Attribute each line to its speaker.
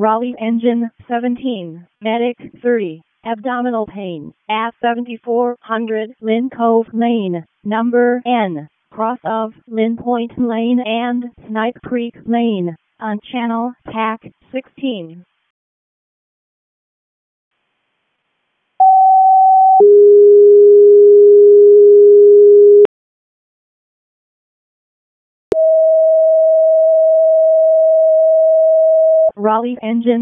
Speaker 1: Raleigh engine 17, medic 30, abdominal pain, at 7400 Lynn Cove Lane, number N, cross of Lynn Point Lane and Snipe Creek Lane, on channel TAC 16. Raleigh engine